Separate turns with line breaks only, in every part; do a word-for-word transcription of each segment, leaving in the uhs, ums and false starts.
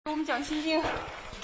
我们讲心经。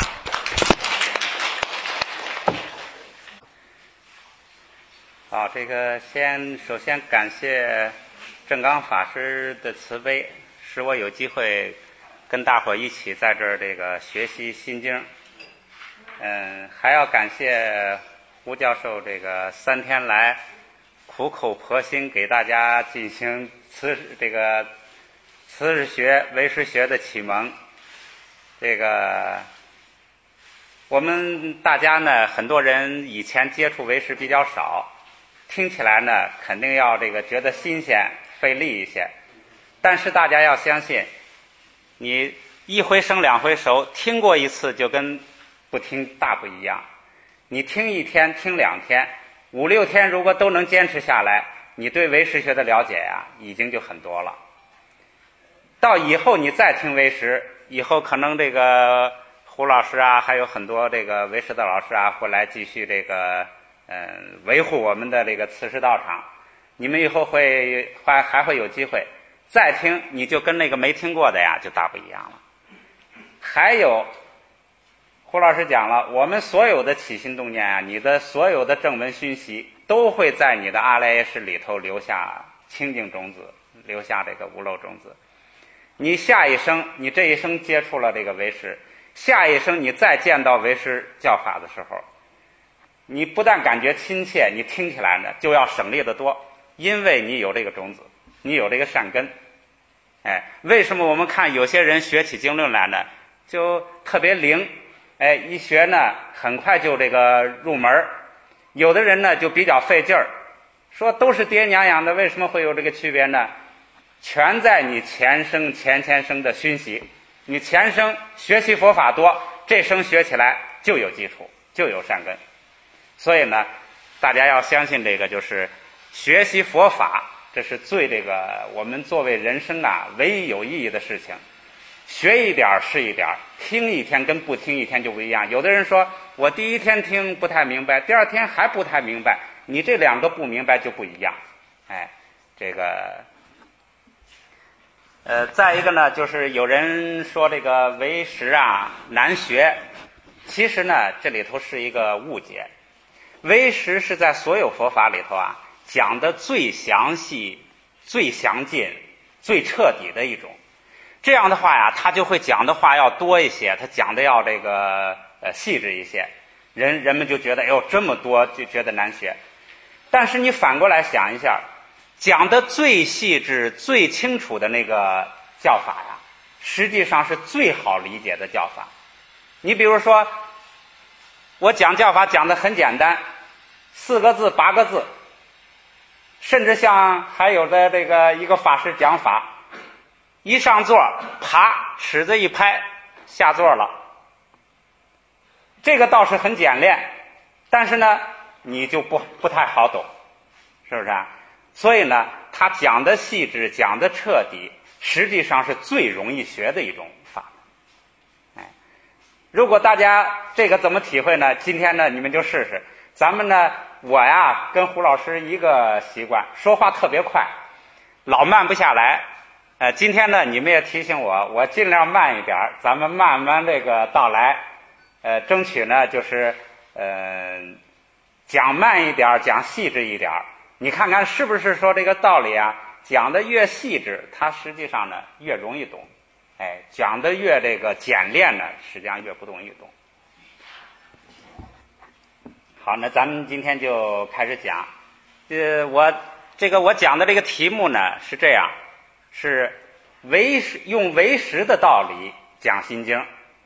好，这个先首先感谢正刚法师的慈悲，使我有机会跟大伙一起在这儿这个学习心经。嗯，还要感谢胡教授这个三天来苦口婆心给大家进行慈这个慈实学、唯识学的启蒙。这个我们大家呢，很多人以前接触唯识比较少，听起来呢肯定要这个觉得新鲜费力一些，但是大家要相信，你一回生两回熟，听过一次就跟不听大不一样。你听一天听两天五六天，如果都能坚持下来，你对唯识学的了解呀已经就很多了。到以后你再听唯识，以后可能这个胡老师啊，还有很多这个唯识的老师啊，会来继续这个嗯维护我们的这个慈氏道场。你们以后会还还会有机会再听，你就跟那个没听过的呀就大不一样了。还有胡老师讲了，我们所有的起心动念啊，你的所有的正文熏习都会在你的阿赖耶识里头留下清净种子，留下这个无漏种子。你下一生，你这一生接触了这个唯识，下一生你再见到唯识教法的时候，你不但感觉亲切，你听起来呢就要省力得多，因为你有这个种子，你有这个善根。哎，为什么我们看有些人学起经论来呢，就特别灵？哎，一学呢很快就这个入门。有的人呢就比较费劲儿，说都是爹娘养的，为什么会有这个区别呢？全在你前生前前生的熏习，你前生学习佛法多，这生学起来就有基础，就有善根。所以呢，大家要相信这个，就是学习佛法，这是最这个我们作为人生啊唯一有意义的事情。学一点是一点，听一天跟不听一天就不一样。有的人说我第一天听不太明白，第二天还不太明白，你这两个不明白就不一样。哎，这个呃，再一个呢，就是有人说这个唯识啊难学，其实呢这里头是一个误解。唯识是在所有佛法里头啊讲的最详细、最详尽、最彻底的一种。这样的话呀，他就会讲的话要多一些，他讲的要这个呃细致一些，人人们就觉得哎呦这么多，就觉得难学。但是你反过来想一下，讲的最细致最清楚的那个教法呀，实际上是最好理解的教法。你比如说我讲教法讲的很简单，四个字八个字，甚至像还有的这个一个法师讲法，一上座啪尺子一拍下座了，这个倒是很简练，但是呢你就不不太好懂，是不是啊？所以呢他讲的细致讲的彻底，实际上是最容易学的一种法。哎，如果大家这个怎么体会呢？今天呢你们就试试。咱们呢我呀跟胡老师一个习惯，说话特别快，老慢不下来。呃今天呢你们也提醒我，我尽量慢一点，咱们慢慢这个道来，呃争取呢就是呃讲慢一点，讲细致一点。你看看是不是说这个道理啊，讲的越细致，它实际上呢越容易懂。哎，讲的越这个简练呢，实际上越不容易懂。好，那咱们今天就开始讲。呃，我这个我讲的这个题目呢是这样，是唯识用唯识的道理讲心经。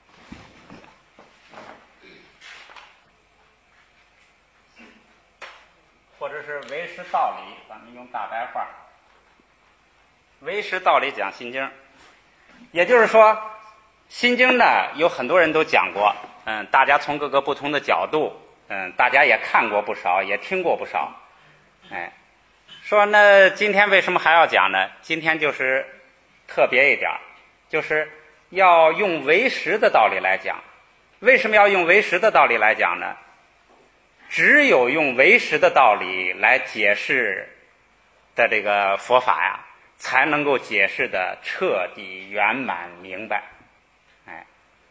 或者是唯识道理，咱们用大白话，唯识道理讲心经。也就是说心经呢有很多人都讲过，嗯，大家从各个不同的角度，嗯，大家也看过不少，也听过不少。哎，说那今天为什么还要讲呢？今天就是特别一点，就是要用唯识的道理来讲。为什么要用唯识的道理来讲呢？只有用唯识的道理来解释的这个佛法呀，才能够解释的彻底圆满明白。哎，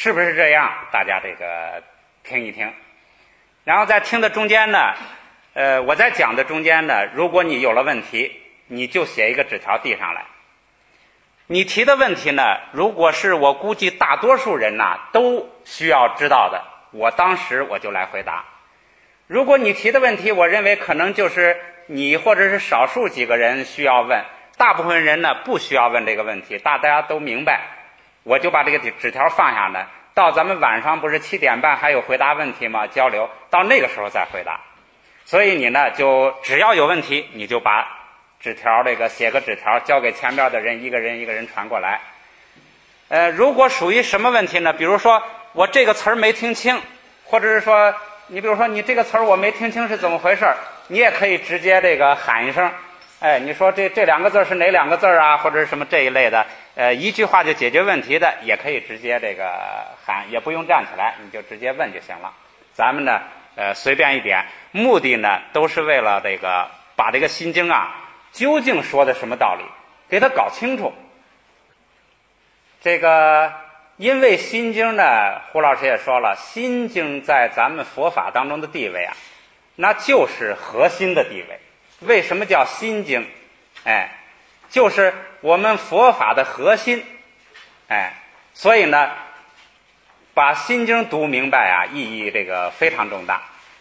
是不是这样？大家这个听一听。然后在听的中间呢，呃，我在讲的中间呢，如果你有了问题，你就写一个纸条递上来。你提的问题呢，如果是我估计大多数人呐都需要知道的，我当时我就来回答。如果你提的问题，我认为可能就是你或者是少数几个人需要问，大部分人呢不需要问这个问题，大家都明白，我就把这个纸条放下呢。到咱们晚上不是七点半还有回答问题吗？交流到那个时候再回答。所以你呢就只要有问题，你就把纸条这个写个纸条交给前边的人，一个人一个人传过来。呃，如果属于什么问题呢？比如说我这个词儿没听清，或者是说你比如说你这个词儿我没听清是怎么回事，你也可以直接这个喊一声，哎，你说这这两个字是哪两个字啊，或者是什么这一类的，呃，一句话就解决问题的，也可以直接这个喊，也不用站起来，你就直接问就行了。咱们呢，呃，随便一点，目的呢都是为了这个把这个心经啊究竟说的什么道理给它搞清楚。这个因为心经呢，胡老师也说了，心经在咱们佛法当中的地位啊，那就是核心的地位。为什么叫心经？哎，就是我们佛法的核心。哎，所以呢，把心经读明白啊，意义这个非常重大。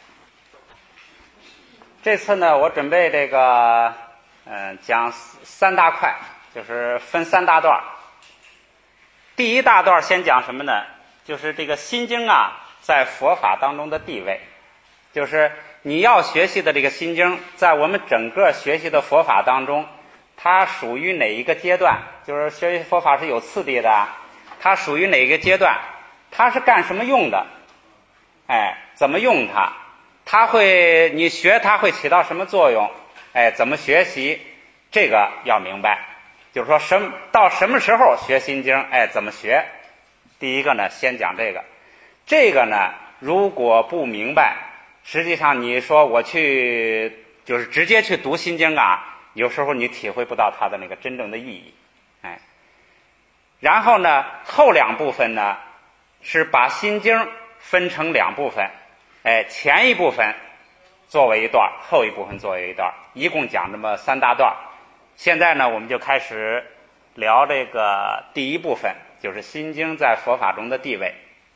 这次呢，我准备这个，嗯、呃，讲三大块，就是分三大段。第一大段先讲什么呢？就是这个心经啊，在佛法当中的地位，就是你要学习的这个心经，在我们整个学习的佛法当中，它属于哪一个阶段？就是学习佛法是有次第的，它属于哪个阶段？它是干什么用的？哎，怎么用它？它会，你学它会起到什么作用？哎，怎么学习？这个要明白。就是说什么到什么时候学心经？哎，怎么学？第一个呢，先讲这个。这个呢，如果不明白，实际上你说我去就是直接去读心经啊，有时候你体会不到它的那个真正的意义。哎，然后呢，后两部分呢是把心经分成两部分，哎，前一部分作为一段，后一部分作为一段，一共讲这么三大段。现在呢，我们就开始聊这个第一部分，就是心经在佛法中的地位。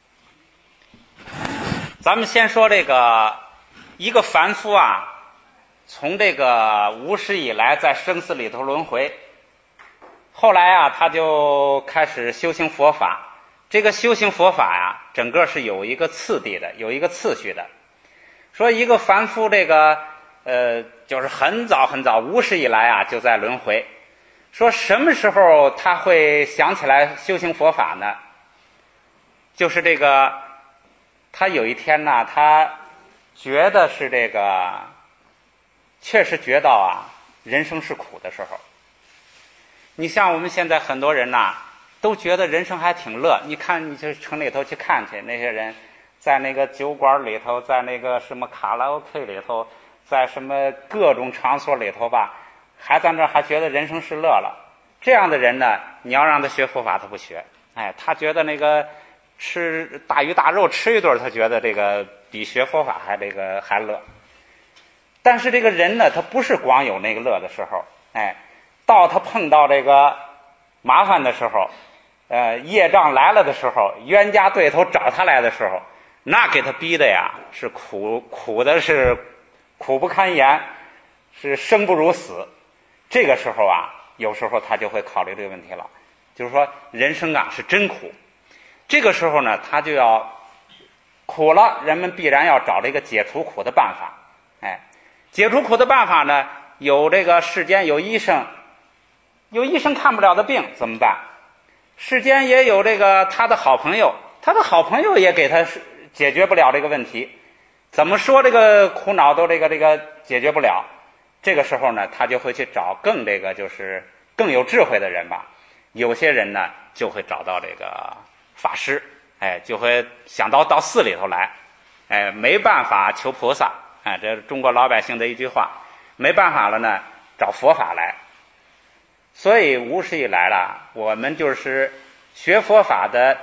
咱们先说这个一个凡夫啊，从这个无始以来在生死里头轮回，后来啊他就开始修行佛法。这个修行佛法呀、啊，整个是有一个次第的，有一个次序的。说一个凡夫这个呃，就是很早很早无始以来啊就在轮回。说什么时候他会想起来修行佛法呢？就是这个他有一天呢，他觉得是这个确实觉到啊人生是苦的时候。你像我们现在很多人呐、啊都觉得人生还挺乐。你看你去城里头去看去，那些人在那个酒馆里头，在那个什么卡拉 OK 里头，在什么各种场所里头吧，还在那还觉得人生是乐了。这样的人呢，你要让他学佛法他不学。哎，他觉得那个吃大鱼大肉吃一顿，他觉得这个比学佛法还这个还乐。但是这个人呢，他不是光有那个乐的时候，哎，到他碰到这个麻烦的时候，呃，业障来了的时候，冤家对头找他来的时候，那给他逼的呀，是苦苦的是苦不堪言，是生不如死。这个时候啊，有时候他就会考虑这个问题了，就是说人生啊是真苦。这个时候呢，他就要苦了，人们必然要找这个解除苦的办法。哎，解除苦的办法呢，有这个世间有医生，有医生看不了的病怎么办？世间也有这个他的好朋友，他的好朋友也给他解决不了这个问题，怎么说这个苦恼都这个这个解决不了。这个时候呢，他就会去找更这个就是更有智慧的人吧。有些人呢就会找到这个法师，哎，就会想到到寺里头来，哎，没办法求菩萨，哎，这是中国老百姓的一句话，没办法了呢，找佛法来。所以无始以来了，我们就是学佛法的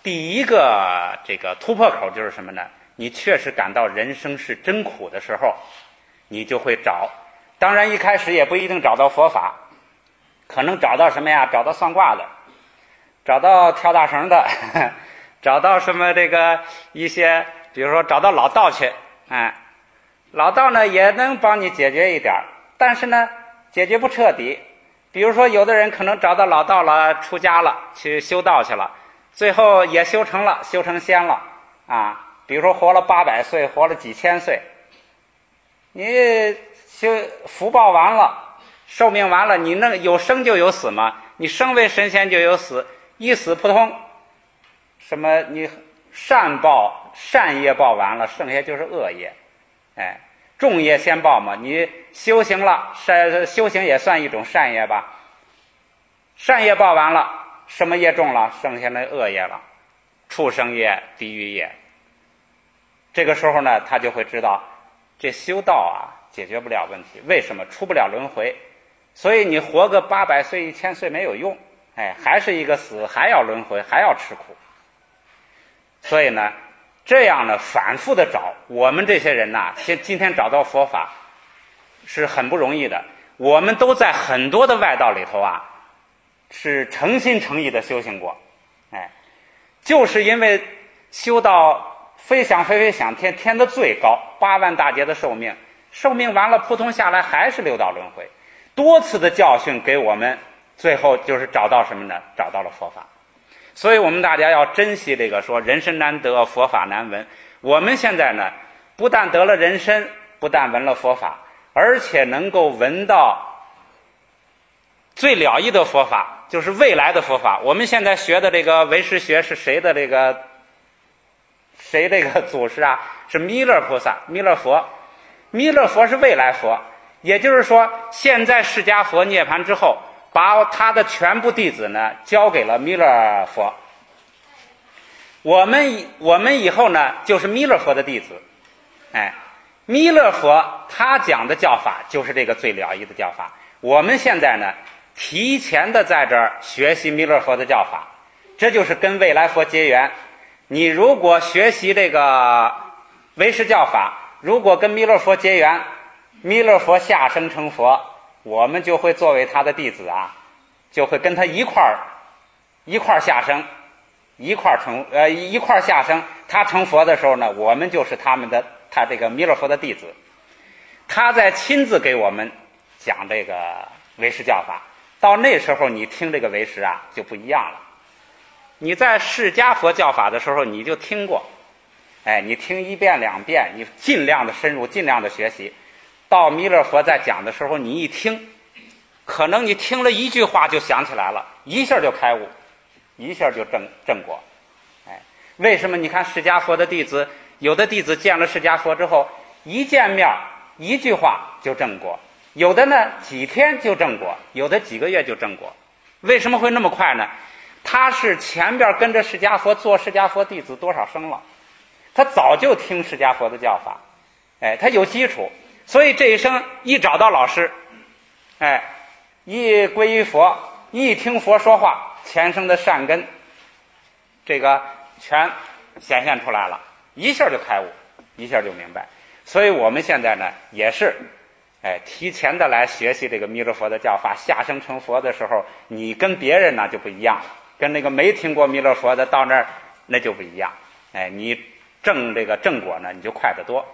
第一个这个突破口就是什么呢？你确实感到人生是真苦的时候，你就会找。当然一开始也不一定找到佛法，可能找到什么呀？找到算卦的，找到跳大绳的，呵呵找到什么这个一些，比如说找到老道去，哎，老道呢也能帮你解决一点，但是呢解决不彻底。比如说有的人可能找到老道了，出家了，去修道去了，最后也修成了，修成仙了啊。比如说活了八百岁，活了几千岁，你修福报完了，寿命完了，你那有生就有死嘛？你生为神仙就有死，一死扑通，什么你善报善业报完了，剩下就是恶业，哎，重业先报嘛。你修行了，善修行也算一种善业吧。善业报完了，什么业重了？剩下那恶业了，畜生业、地狱业。这个时候呢，他就会知道，这修道啊解决不了问题。为什么？出不了轮回。所以你活个八百岁、一千岁没有用，哎，还是一个死，还要轮回，还要吃苦。所以呢，这样呢，反复的找，我们这些人呐，今今天找到佛法是很不容易的。我们都在很多的外道里头啊，是诚心诚意的修行过，哎，就是因为修到飞想飞飞想天，天的最高，八万大劫的寿命，寿命完了扑通下来还是六道轮回，多次的教训给我们，最后就是找到什么呢？找到了佛法。所以我们大家要珍惜这个说人参难得，佛法难闻。我们现在呢，不但得了人参，不但闻了佛法，而且能够闻到最了义的佛法，就是未来的佛法。我们现在学的这个唯识学是谁的这个谁这个祖师啊？是弥勒菩萨，弥勒佛。弥勒佛是未来佛，也就是说现在释迦佛涅槃之后，把他的全部弟子呢交给了弥勒佛。我们我们以后呢就是弥勒佛的弟子。哎，弥勒佛他讲的教法就是这个最了义的教法。我们现在呢提前的在这儿学习弥勒佛的教法，这就是跟未来佛结缘。你如果学习这个唯识教法，如果跟弥勒佛结缘，弥勒佛下生成佛，我们就会作为他的弟子啊，就会跟他一块儿一块儿下生，一块儿成呃一块儿下生。他成佛的时候呢，我们就是他们的他这个弥勒佛的弟子。他在亲自给我们讲这个唯识教法，到那时候你听这个唯识啊就不一样了。你在释迦佛教法的时候你就听过，哎，你听一遍两遍，你尽量的深入，尽量的学习。到弥勒佛在讲的时候，你一听，可能你听了一句话就想起来了，一下就开悟，一下就正正果。哎，为什么？你看释迦佛的弟子，有的弟子见了释迦佛之后，一见面一句话就正果，有的呢几天就正果，有的几个月就正果。为什么会那么快呢？他是前边跟着释迦佛做释迦佛弟子多少生了，他早就听释迦佛的教法，哎，他有基础，所以这一生一找到老师，哎，一皈依佛，一听佛说话，前生的善根，这个全显现出来了，一下就开悟，一下就明白。所以我们现在呢，也是，哎，提前的来学习这个弥勒佛的教法，下生成佛的时候，你跟别人呢就不一样了。跟那个没听过弥勒佛的到那儿那就不一样，哎，你正这个正果呢你就快得多。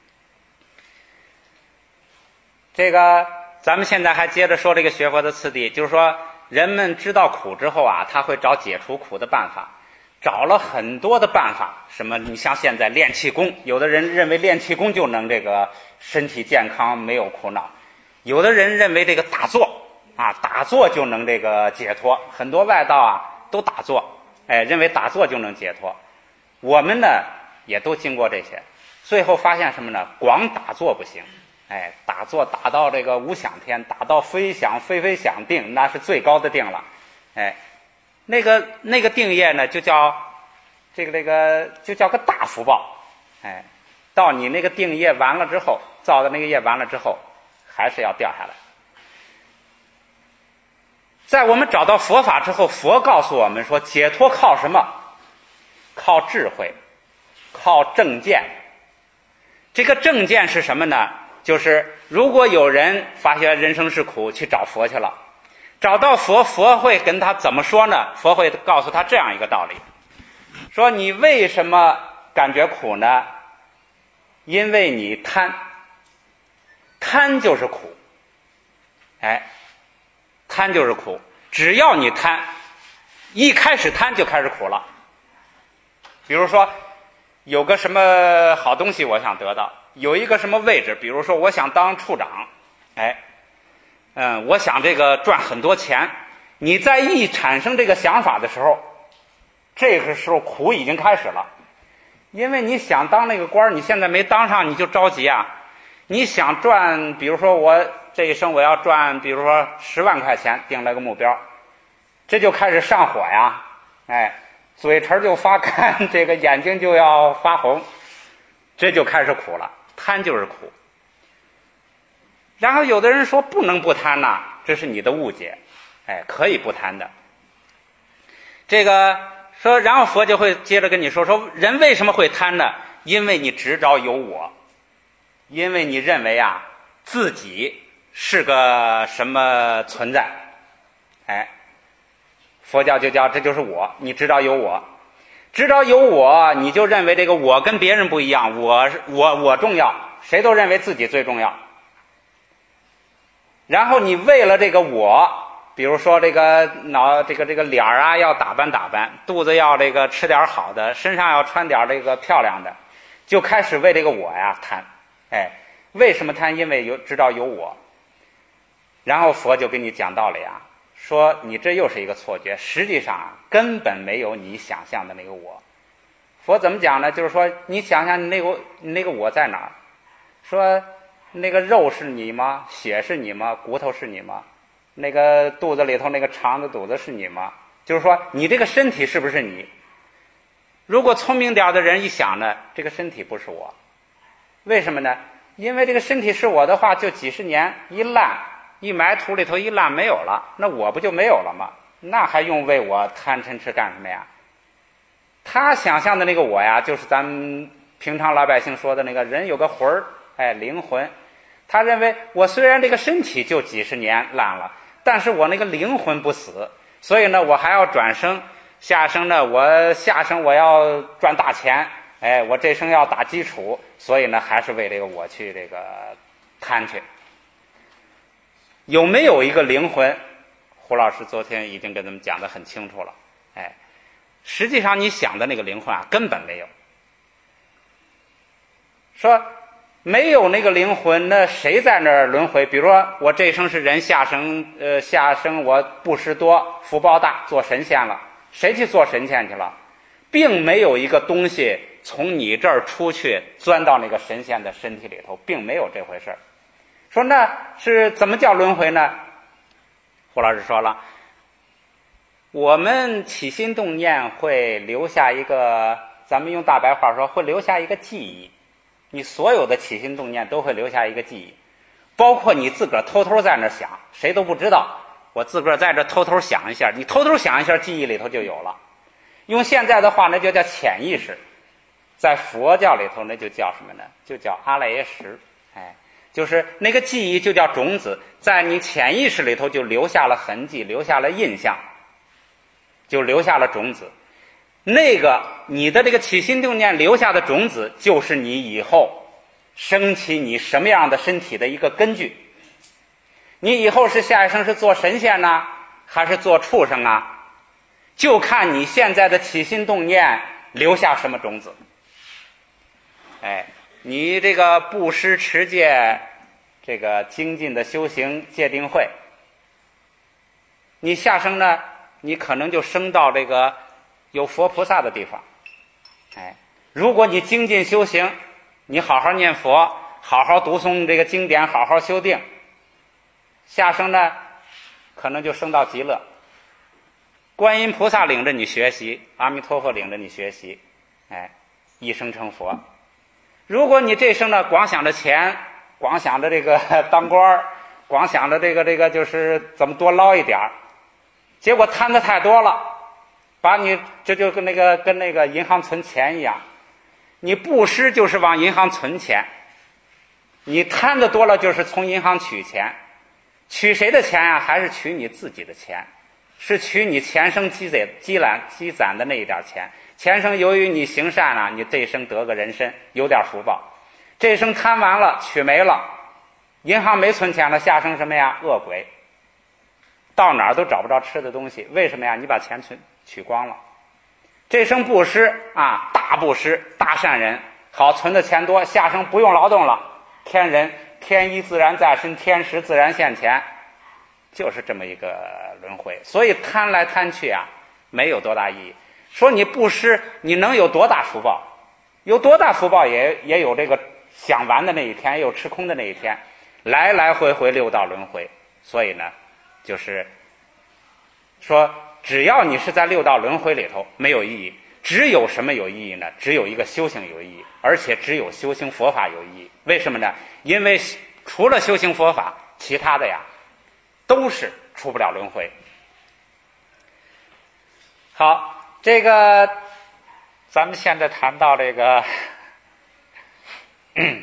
这个咱们现在还接着说这个学佛的次第，就是说人们知道苦之后啊，他会找解除苦的办法，找了很多的办法。什么？你像现在练气功，有的人认为练气功就能这个身体健康没有苦恼，有的人认为这个打坐啊，打坐就能这个解脱，很多外道啊都打坐，哎，认为打坐就能解脱。我们呢也都经过这些，最后发现什么呢？光打坐不行，哎，打坐打到这个无想天，打到非想非非想定，那是最高的定了，哎，那个那个定业呢，就叫这个这个就叫个大福报，哎，到你那个定业完了之后，造的那个业完了之后，还是要掉下来。在我们找到佛法之后，佛告诉我们说，解脱靠什么？ 靠智慧，靠正见。这个正见是什么呢？就是如果有人发现人生是苦，去找佛去了，找到佛，佛会跟他怎么说呢？佛会告诉他这样一个道理，说你为什么感觉苦呢？因为你贪，贪就是苦。哎，贪就是苦，只要你贪，一开始贪就开始苦了。比如说有个什么好东西我想得到，有一个什么位置，比如说我想当处长，哎，嗯，我想这个赚很多钱，你在一产生这个想法的时候，这个时候苦已经开始了。因为你想当那个官，你现在没当上，你就着急啊。你想赚，比如说我这一生我要赚，比如说十万块钱，定了个目标，这就开始上火呀，哎，嘴唇就发干，这个眼睛就要发红，这就开始苦了。贪就是苦。然后有的人说不能不贪呐，这是你的误解，哎，可以不贪的。这个说，然后佛就会接着跟你说，说人为什么会贪呢？因为你执着有我，因为你认为啊自己是个什么存在，哎，佛教就叫这就是我，你知道有我，知道有我，你就认为这个我跟别人不一样，我我我重要，谁都认为自己最重要。然后你为了这个我，比如说这个脑这个这个脸啊要打扮打扮，肚子要这个吃点好的，身上要穿点这个漂亮的，就开始为这个我呀贪。哎，为什么贪？因为有知道有我。然后佛就给你讲道理啊，说你这又是一个错觉，实际上啊根本没有你想象的那个我。佛怎么讲呢？就是说你想想你那个你那个我在哪儿？说那个肉是你吗？血是你吗？骨头是你吗？那个肚子里头那个肠子肚子是你吗？就是说你这个身体是不是你？如果聪明点的人一想呢，这个身体不是我。为什么呢？因为这个身体是我的话，就几十年一烂，一埋土里头一烂没有了，那我不就没有了吗？那还用为我贪嗔痴干什么呀？他想象的那个我呀，就是咱们平常老百姓说的那个人有个魂儿，哎，灵魂。他认为我虽然这个身体就几十年烂了，但是我那个灵魂不死，所以呢我还要转生，下生呢我下生我要赚大钱，哎，我这生要打基础，所以呢还是为这个我去这个贪去。有没有一个灵魂？胡老师昨天已经跟咱们讲得很清楚了，哎，实际上你想的那个灵魂啊根本没有。说没有那个灵魂，那谁在那儿轮回？比如说我这一生是人，下生呃下生我布施多，福报大，做神仙了，谁去做神仙去了？并没有一个东西从你这儿出去钻到那个神仙的身体里头，并没有这回事。说那是怎么叫轮回呢？胡老师说了，我们起心动念会留下一个，咱们用大白话说，会留下一个记忆。你所有的起心动念都会留下一个记忆，包括你自个儿偷偷在那想，谁都不知道，我自个儿在这偷偷想一下，你偷偷想一下，记忆里头就有了。用现在的话那就叫潜意识，在佛教里头那就叫什么呢？就叫阿赖耶识。哎，就是那个记忆就叫种子，在你潜意识里头就留下了痕迹，留下了印象，就留下了种子。那个你的这个起心动念留下的种子，就是你以后升起你什么样的身体的一个根据。你以后是下一生是做神仙呢，还是做畜生啊？就看你现在的起心动念留下什么种子。哎，你这个布施持戒，这个精进的修行戒定慧，你下生呢，你可能就升到这个有佛菩萨的地方。哎，如果你精进修行，你好好念佛，好好读诵这个经典，好好修定，下生呢可能就升到极乐，观音菩萨领着你学习，阿弥陀佛领着你学习，哎，一生成佛。如果你这生呢光想着钱，光想着这个当官，光想着这个这个就是怎么多捞一点，结果贪的太多了， 把你这就跟那个跟那个银行存钱一样，你布施就是往银行存钱，你贪的多了就是从银行取钱，取谁的钱啊？还是取你自己的钱，是取你前生积累积攒积攒的那一点钱。前生由于你行善啊，你这一生得个人身，有点福报。这一生贪完了，取没了，银行没存钱了，下生什么呀？恶鬼，到哪儿都找不着吃的东西。为什么呀？你把钱存取光了。这生布施啊，大布施，大善人，好，存的钱多，下生不用劳动了，天人，天一自然在身，天时自然现前，就是这么一个轮回。所以贪来贪去啊，没有多大意义。说你布施，你能有多大福报？有多大福报也也有这个享完的那一天，也有吃空的那一天，来来回回六道轮回。所以呢，就是说，只要你是在六道轮回里头，没有意义。只有什么有意义呢？只有一个修行有意义，而且只有修行佛法有意义。为什么呢？因为除了修行佛法，其他的呀都是出不了轮回。好，这个咱们现在谈到这个嗯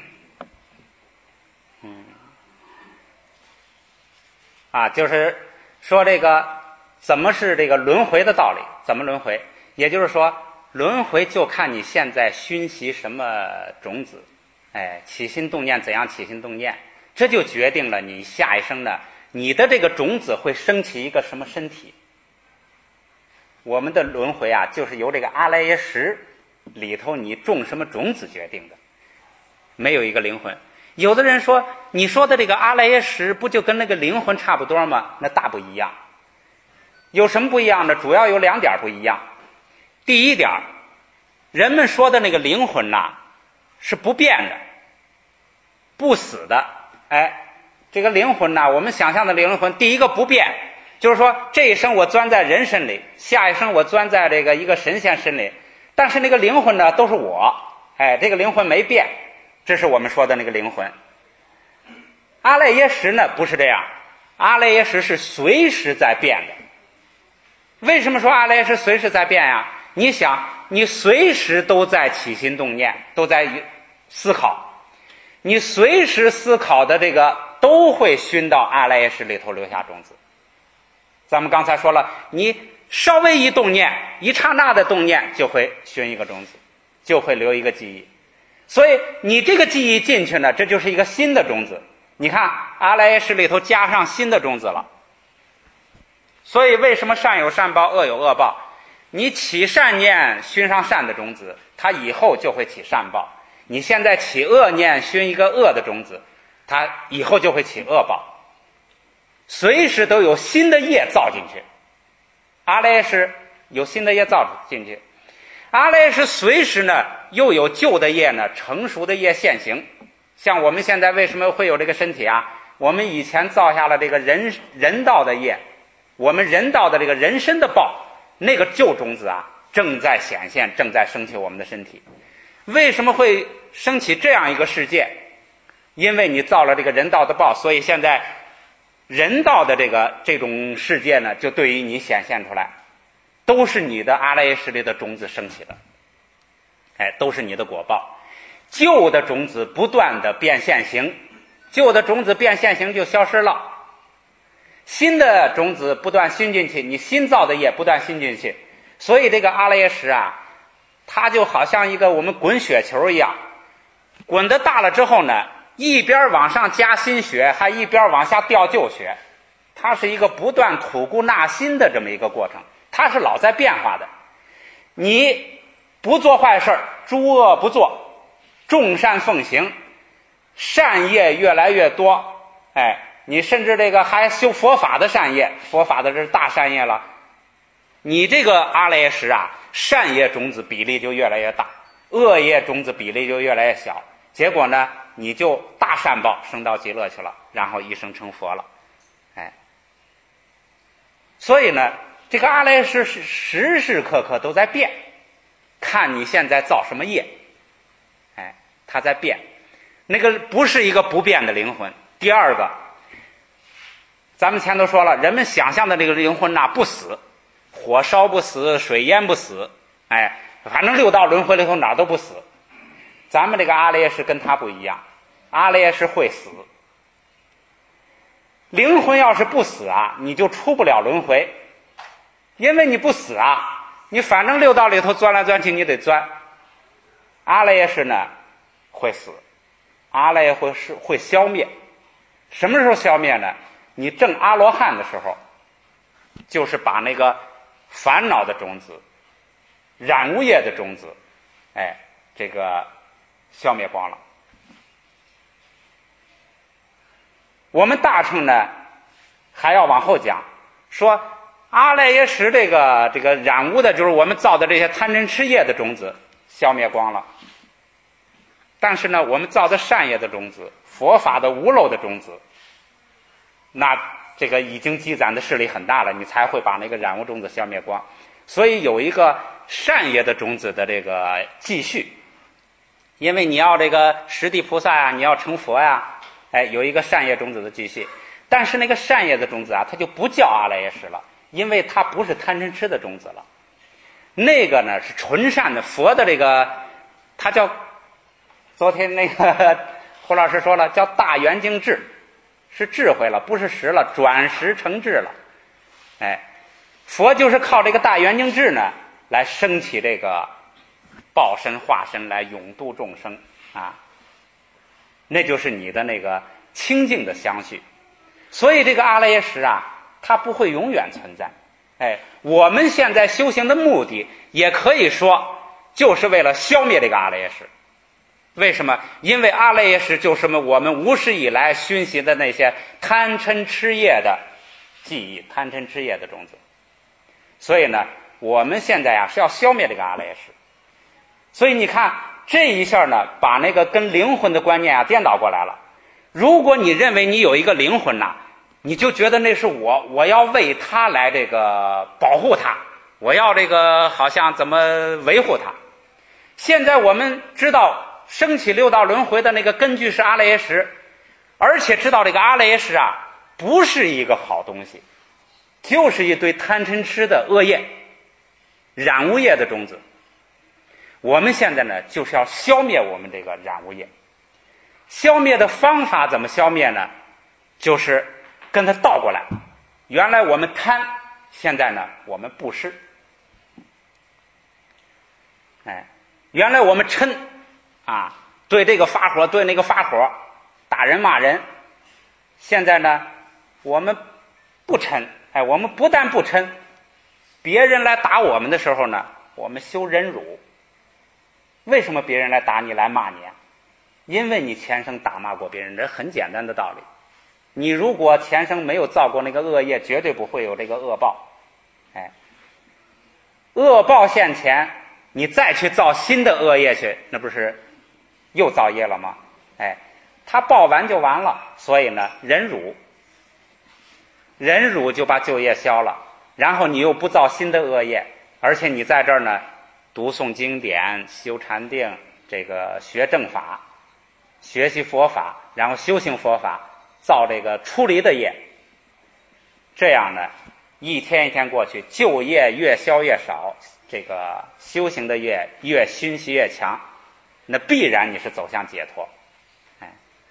啊，就是说这个怎么是这个轮回的道理，怎么轮回？也就是说，轮回就看你现在熏习什么种子，哎，起心动念怎样起心动念，这就决定了你下一生呢，你的这个种子会升起一个什么身体。我们的轮回啊，就是由这个阿赖耶识里头你种什么种子决定的，没有一个灵魂。有的人说，你说的这个阿赖耶识不就跟那个灵魂差不多吗？那大不一样。有什么不一样呢？主要有两点不一样。第一点，人们说的那个灵魂呐、啊，是不变的，不死的。哎，这个灵魂呐、啊，我们想象的灵魂，第一个不变，就是说这一生我钻在人身里，下一生我钻在这个一个神仙身里，但是那个灵魂呢都是我，哎，这个灵魂没变，这是我们说的那个灵魂。阿赖耶识呢不是这样，阿赖耶识是随时在变的。为什么说阿赖耶识随时在变呀？你想，你随时都在起心动念，都在思考，你随时思考的这个都会熏到阿赖耶识里头留下种子。咱们刚才说了，你稍微一动念，一刹那的动念就会熏一个种子，就会留一个记忆。所以你这个记忆进去呢，这就是一个新的种子。你看阿赖耶识里头加上新的种子了。所以为什么善有善报，恶有恶报？你起善念熏上善的种子，它以后就会起善报。你现在起恶念熏一个恶的种子，它以后就会起恶报。随时都有新的业造进去。阿赖耶识有新的业造进去，阿赖耶识随时呢又有旧的业呢，成熟的业现行。像我们现在为什么会有这个身体啊？我们以前造下了这个人人道的业，我们人道的这个人身的报，那个旧种子啊正在显现，正在升起我们的身体。为什么会升起这样一个世界？因为你造了这个人道的报，所以现在人道的这个这种世界呢，就对于你显现出来，都是你的阿赖耶识里的种子升起的，哎，都是你的果报。旧的种子不断的变现形，旧的种子变现形就消失了，新的种子不断熏进去，你新造的业不断熏进去，所以这个阿赖耶识啊，它就好像一个我们滚雪球一样，滚得大了之后呢，一边往上加新雪，还一边往下掉旧雪，它是一个不断吐故纳新的这么一个过程，它是老在变化的。你不做坏事，诸恶不做，众善奉行，善业越来越多，哎，你甚至这个还修佛法的善业，佛法的这是大善业了，你这个阿赖耶识啊，善业种子比例就越来越大，恶业种子比例就越来越小，结果呢你就大善报升到极乐去了，然后一生成佛了，哎，所以呢这个阿赖耶识是时时刻刻都在变，看你现在造什么业，哎，它在变，那个不是一个不变的灵魂。第二个，咱们前头说了，人们想象的这个灵魂呐、啊、不死， 火烧不死，水淹不死，哎，反正六道轮回里头哪儿都不死。咱们这个阿赖耶识跟他不一样，阿赖耶识会死。灵魂要是不死啊，你就出不了轮回，因为你不死啊，你反正六道里头钻来钻去，你得钻。阿赖耶识呢会死，阿赖耶会是会消灭。什么时候消灭呢？你证阿罗汉的时候，就是把那个烦恼的种子、染污业的种子，哎，这个消灭光了。我们大乘呢还要往后讲，说阿赖耶识这个这个染污的，就是我们造的这些贪嗔痴业的种子消灭光了。但是呢，我们造的善业的种子、佛法的无漏的种子，那这个已经积攒的势力很大了，你才会把那个染污种子消灭光。所以有一个善业的种子的这个继续，因为你要这个十地菩萨啊，你要成佛呀，哎，有一个善业种子的继续。但是那个善业的种子啊，它就不叫阿赖耶识了，因为它不是贪嗔痴的种子了。那个呢是纯善的佛的这个，它叫昨天那个胡老师说了，叫大圆净智，是智慧了，不是识了，转识成智了。哎，佛就是靠这个大圆净智呢，来升起这个报身化身，来永度众生啊。那就是你的那个清净的相续。所以这个阿赖耶识啊，它不会永远存在。哎，我们现在修行的目的，也可以说就是为了消灭这个阿赖耶识。为什么？因为阿赖耶识就是我们无始以来熏习的那些贪嗔痴业的记忆，贪嗔痴业的种子。所以呢，我们现在啊是要消灭这个阿赖耶识。所以你看这一下呢，把那个跟灵魂的观念啊颠倒过来了。如果你认为你有一个灵魂呐、啊，你就觉得那是我，我要为他来这个保护他，我要这个好像怎么维护他。现在我们知道升起六道轮回的那个根据是阿赖耶识，而且知道这个阿赖耶识啊不是一个好东西，就是一堆贪嗔痴的恶业、染污业的种子。我们现在呢就是要消灭我们这个染污业。消灭的方法怎么消灭呢？就是跟它倒过来。原来我们贪，现在呢我们布施。哎，原来我们嗔啊，对这个发火，对那个发火，打人骂人。现在呢我们不嗔，哎，我们不但不嗔，别人来打我们的时候呢，我们修忍辱。为什么别人来打你来骂你啊？因为你前生打骂过别人，这很简单的道理。你如果前生没有造过那个恶业，绝对不会有这个恶报。哎，恶报现前，你再去造新的恶业去，那不是又造业了吗？哎，他报完就完了。所以呢，忍辱，忍辱就把旧业消了，然后你又不造新的恶业，而且你在这儿呢读诵经典、修禅定，这个学正法。学习佛法，然后修行佛法，造这个出离的业。这样呢，一天一天过去，旧业越消越少，这个修行的业越熏习越强，那必然你是走向解脱。哎，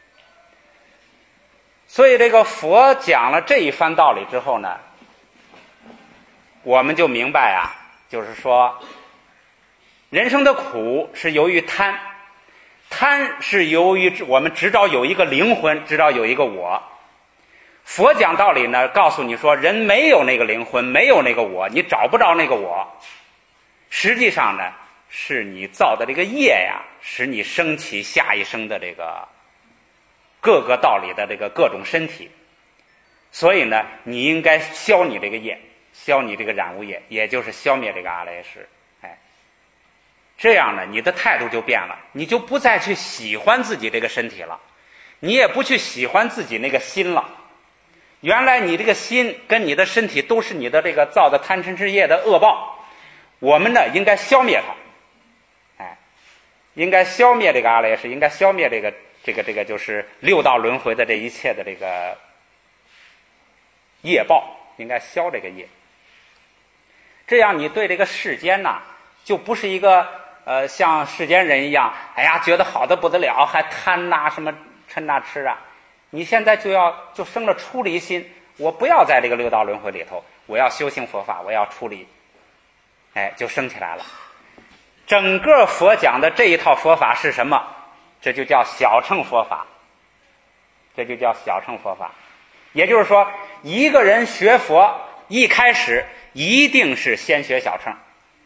所以这个佛讲了这一番道理之后呢，我们就明白啊，就是说，人生的苦是由于贪。贪是由于我们知道有一个灵魂，知道有一个我。佛讲道理呢，告诉你说人没有那个灵魂，没有那个我，你找不着那个我。实际上呢，是你造的这个业呀，使你升起下一生的这个各个道理的这个各种身体。所以呢，你应该消你这个业，消你这个染污业，也就是消灭这个阿赖耶识。这样呢，你的态度就变了，你就不再去喜欢自己这个身体了，你也不去喜欢自己那个心了。原来你这个心跟你的身体都是你的这个造的贪嗔痴业的恶报，我们呢应该消灭它，哎，应该消灭这个阿赖耶识，应该消灭这个这个这个就是六道轮回的这一切的这个业报，应该消这个业。 这样你对这个世间呐、啊，就不是一个呃像世间人一样，哎呀觉得好的不得了，还贪呐、啊、什么嗔呐、啊、痴啊。你现在就要就生了出离心，我不要在这个六道轮回里头，我要修行佛法，我要出离，哎，就升起来了。整个佛讲的这一套佛法是什么？这就叫小乘佛法，这就叫小乘佛法。也就是说，一个人学佛一开始一定是先学小乘。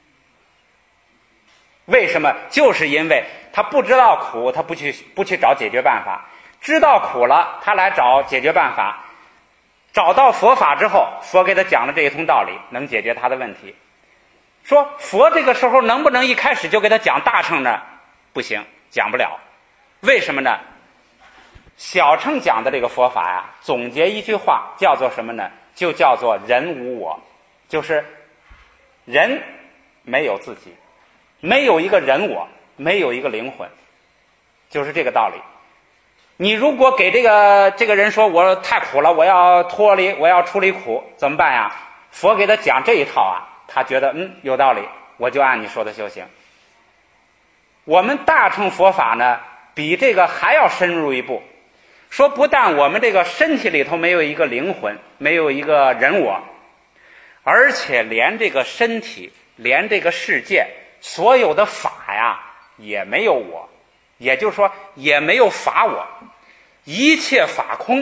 为什么？就是因为他不知道苦，他不去不去找解决办法；知道苦了，他来找解决办法。找到佛法之后，佛给他讲了这一通道理，能解决他的问题。说佛这个时候能不能一开始就给他讲大乘呢？不行，讲不了。为什么呢？小乘讲的这个佛法呀，总结一句话叫做什么呢？就叫做人无我，就是人没有自己，没有一个人我，没有一个灵魂，就是这个道理。你如果给这个这个人说我太苦了，我要脱离，我要出离苦，怎么办呀？佛给他讲这一套啊，他觉得嗯有道理，我就按你说的修行。我们大乘佛法呢，比这个还要深入一步，说不但我们这个身体里头没有一个灵魂，没有一个人我，而且连这个身体，连这个世界，所有的法呀也没有我，也就是说也没有法我，一切法空，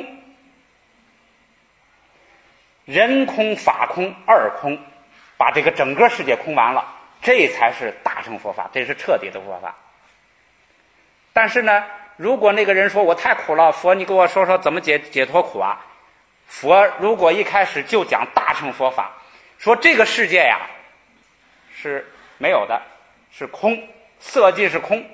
人空法空二空，把这个整个世界空完了，这才是大乘佛法，这是彻底的佛法。但是呢，如果那个人说我太苦了，佛你给我说说怎么解解脱苦啊？佛如果一开始就讲大乘佛法，说这个世界呀是没有的，是空，色即是空。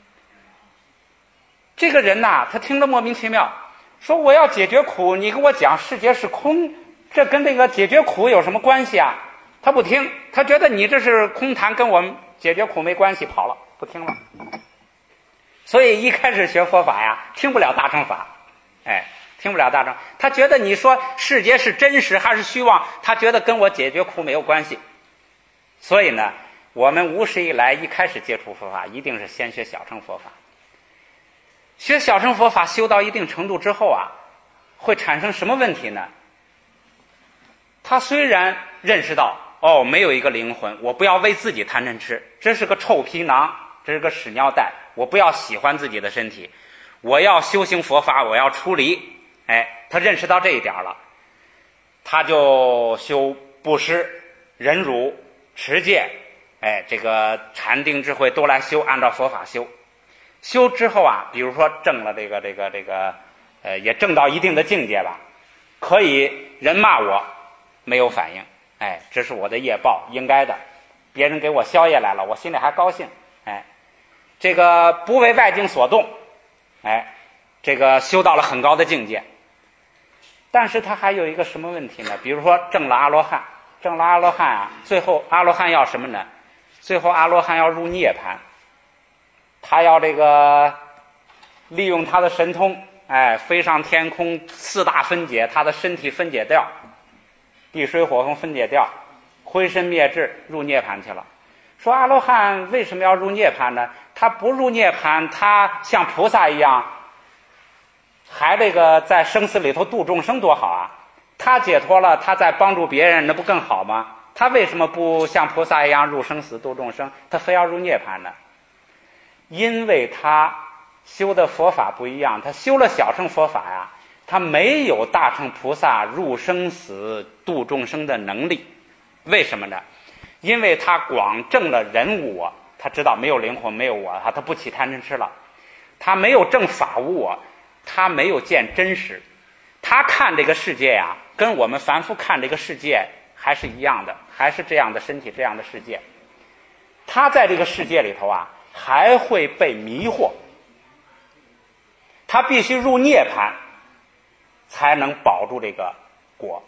这个人呐，他听得莫名其妙，说我要解决苦，你给我讲世界是空，这跟这个解决苦有什么关系啊？他不听，他觉得你这是空谈，跟我们解决苦没关系，跑了，不听了。所以一开始学佛法呀，听不了大乘法，哎，听不了大乘。他觉得你说世界是真实还是虚妄，他觉得跟我解决苦没有关系。所以呢，我们无始以来一开始接触佛法，一定是先学小乘佛法。学小乘佛法修到一定程度之后啊，会产生什么问题呢？他虽然认识到哦，没有一个灵魂，我不要为自己贪嗔痴，这是个臭皮囊，这是个屎尿袋，我不要喜欢自己的身体，我要修行佛法，我要出离。哎，他认识到这一点了，他就修布施、忍辱、持戒，哎，这个禅定智慧都来修，按照佛法修。修之后啊，比如说证了这个这个这个，呃，也证到一定的境界了，可以人骂我没有反应，哎，这是我的业报，应该的。别人给我宵夜来了，我心里还高兴，哎，这个不为外境所动，哎，这个修到了很高的境界。但是他还有一个什么问题呢？比如说证了阿罗汉，证了阿罗汉啊，最后阿罗汉要什么呢？最后阿罗汉要入涅槃。他要这个利用他的神通，哎，飞上天空，四大分解，他的身体分解掉，地水火风分解掉，灰身灭智，入涅槃去了。说阿罗汉为什么要入涅槃呢？他不入涅槃，他像菩萨一样，还这个在生死里头度众生多好啊！他解脱了，他再帮助别人，那不更好吗？他为什么不像菩萨一样入生死度众生？他非要入涅槃呢？因为他修的佛法不一样，他修了小乘佛法呀，他没有大乘菩萨入生死度众生的能力。为什么呢？因为他广证了人无我，他知道没有灵魂，没有我，他他不起贪嗔痴了。他没有证法无我，他没有见真实。他看这个世界呀，跟我们凡夫看这个世界还是一样的，还是这样的身体，这样的世界。他在这个世界里头啊，还会被迷惑，他必须入涅槃才能保住这个果。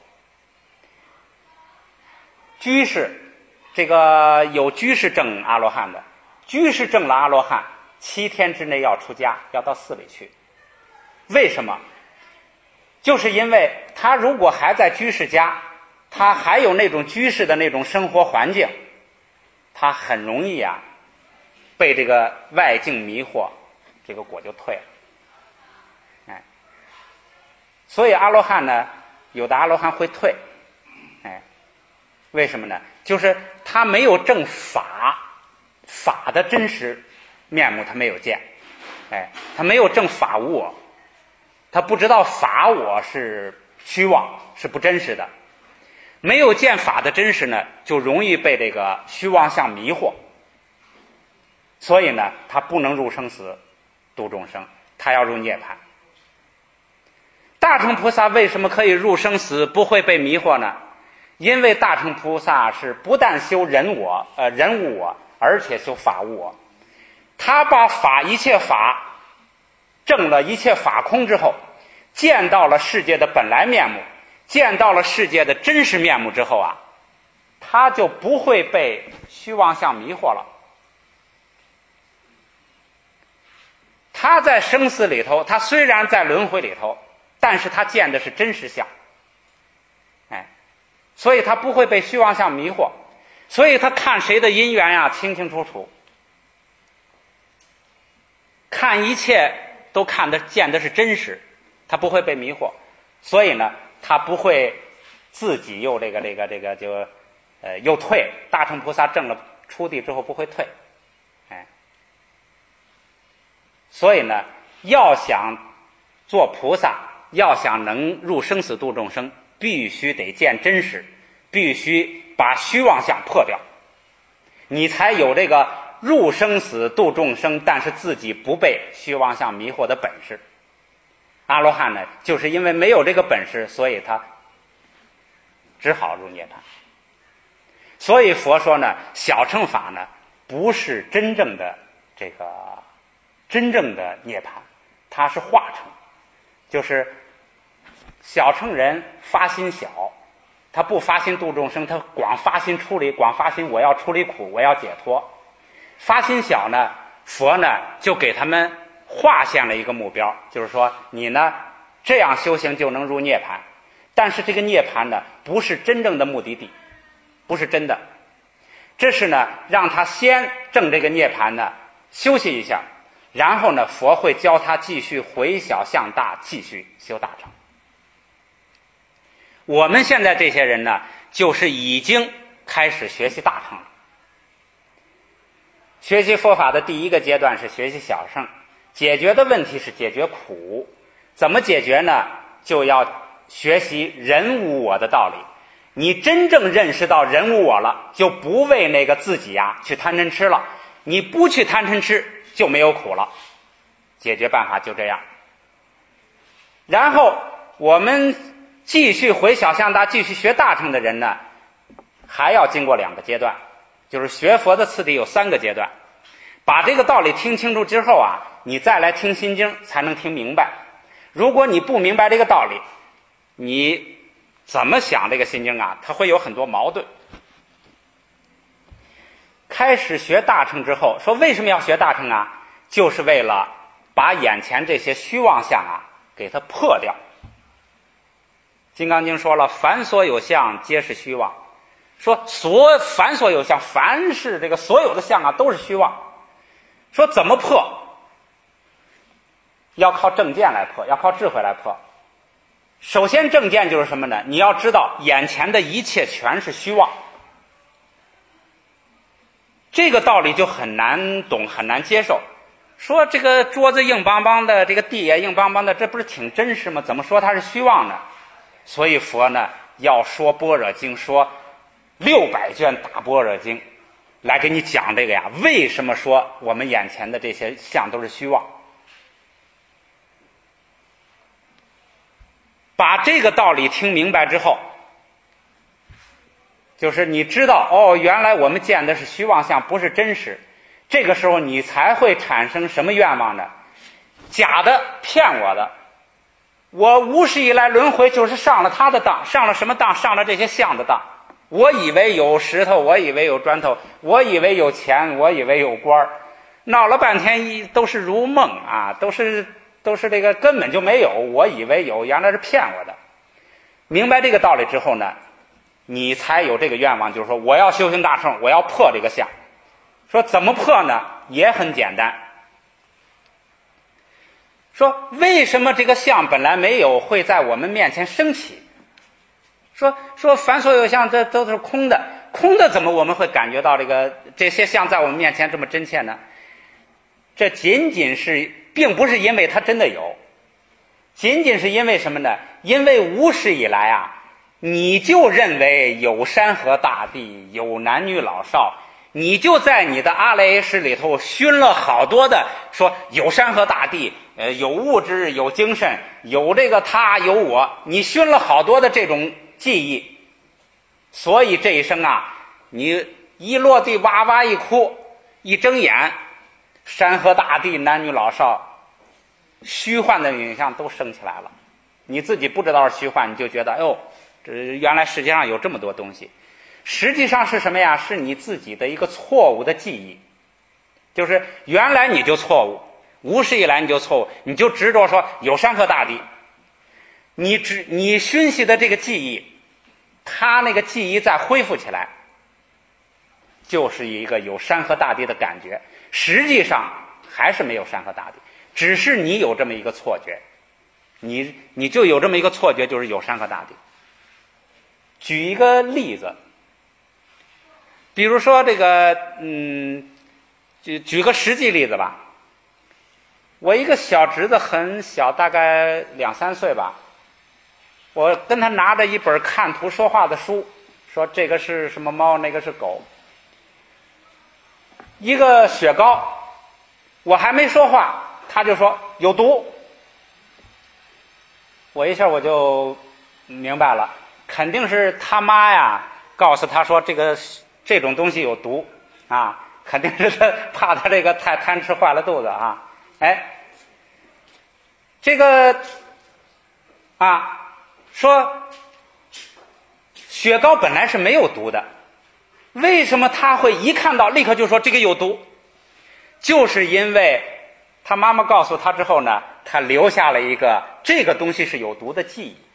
居士，这个有居士证阿罗汉的，居士证了阿罗汉，七天之内要出家，要到寺里去。为什么？就是因为他如果还在居士家， 他还有那种居士的那种生活环境，他很容易啊被这个外境迷惑，这个果就退了。哎，所以阿罗汉呢，有的阿罗汉会退，哎，为什么呢？就是他没有证法，法的真实面目他没有见，哎，他没有证法无我，他不知道法我是虚妄，是不真实的。没有见法的真实呢，就容易被这个虚妄相迷惑，所以呢，他不能入生死度众生，他要入涅槃。大乘菩萨为什么可以入生死不会被迷惑呢？因为大乘菩萨是不但修人我呃人无我，而且修法无我。他把法一切法证了一切法空之后，见到了世界的本来面目，见到了世界的真实面目之后啊，他就不会被虚妄相迷惑了。他在生死里头，他虽然在轮回里头，但是他见的是真实相，哎，所以他不会被虚妄相迷惑，所以他看谁的因缘呀、啊、清清楚楚，看一切都看得见的是真实，他不会被迷惑，所以呢，他不会自己又这个这个这个就呃又退。大乘菩萨证了出地之后不会退，哎，所以呢，要想做菩萨，要想能入生死度众生，必须得见真实，必须把虚妄相破掉，你才有这个入生死度众生，但是自己不被虚妄相迷惑的本事。阿罗汉呢，就是因为没有这个本事，所以他只好入涅槃。所以佛说呢，小乘法呢不是真正的这个真正的涅槃，它是化成，就是小乘人发心小，他不发心度众生，他光发心出离，光发心我要出离苦，我要解脱。发心小呢，佛呢就给他们划线了一个目标，就是说你呢这样修行就能入涅槃，但是这个涅槃呢不是真正的目的地，不是真的，这是呢让他先证这个涅槃呢休息一下，然后呢佛会教他继续回小向大，继续修大乘。我们现在这些人呢就是已经开始学习大乘了。学习佛法的第一个阶段是学习小乘，解决的问题是解决苦。怎么解决呢？就要学习人无我的道理。你真正认识到人无我了，就不为那个自己呀、啊、去贪嗔痴了。你不去贪嗔痴，就没有苦了。解决办法就这样。然后我们继续回小向大，继续学大乘的人呢，还要经过两个阶段。就是学佛的次第有三个阶段，把这个道理听清楚之后啊，你再来听心经才能听明白。如果你不明白这个道理，你怎么想这个心经啊，它会有很多矛盾。开始学大乘之后，说为什么要学大乘啊？就是为了把眼前这些虚妄相啊给它破掉。金刚经说了，凡所有相皆是虚妄，说所凡所有相，凡是这个所有的相啊都是虚妄。说怎么破？要靠正见来破，要靠智慧来破。首先正见就是什么呢？你要知道眼前的一切全是虚妄，这个道理就很难懂，很难接受。说这个桌子硬邦邦的，这个地也硬邦邦的，这不是挺真实吗？怎么说它是虚妄呢？所以佛呢要说般若经，说六百卷大般若经来给你讲这个呀，为什么说我们眼前的这些相都是虚妄。把这个道理听明白之后，就是你知道哦，原来我们见的是虚妄相，不是真实。这个时候你才会产生什么愿望呢？假的，骗我的，我无始以来轮回就是上了他的当，上了什么当？上了这些相的当。我以为有石头，我以为有砖头，我以为有钱，我以为有官，闹了半天一都是如梦啊，都是都是这个根本就没有，我以为有，原来是骗我的。明白这个道理之后呢， 你才有这个愿望，就是说我要修行大乘，我要破这个相。说怎么破呢？也很简单。说为什么这个相本来没有会在我们面前升起？说说凡所有相这都是空的，空的怎么我们会感觉到这个这些相在我们面前这么真切呢？这仅仅是并不是因为它真的有，仅仅是因为什么呢？因为无始以来啊，你就认为有山河大地，有男女老少，你就在你的阿赖耶识里头熏了好多的，说有山河大地，呃，有物质，有精神，有这个他，有我，你熏了好多的这种记忆，所以这一生啊，你一落地哇哇一哭，一睁眼，山河大地，男女老少，虚幻的影像都升起来了。你自己不知道是虚幻，你就觉得，哎呦，这原来世界上有这么多东西。实际上是什么呀？是你自己的一个错误的记忆，就是原来你就错误，无始以来你就错误，你就执着说有山河大地，你只你熏习的这个记忆，它那个记忆再恢复起来，就是一个有山河大地的感觉，实际上还是没有山河大地，只是你有这么一个错觉，你你就有这么一个错觉，就是有山河大地。举一个例子，比如说这个，嗯，举举个实际例子吧。我一个小侄子很小，大概两三岁吧，我跟他拿着一本看图说话的书，说这个是什么猫，那个是狗。一个雪糕，我还没说话，他就说有毒。我一下我就明白了，肯定是他妈呀告诉他说这个这种东西有毒啊，肯定是他怕他这个太贪吃坏了肚子啊。哎，这个啊说雪糕本来是没有毒的，为什么他会一看到立刻就说这个有毒？就是因为他妈妈告诉他之后呢，他留下了一个这个东西是有毒的记忆。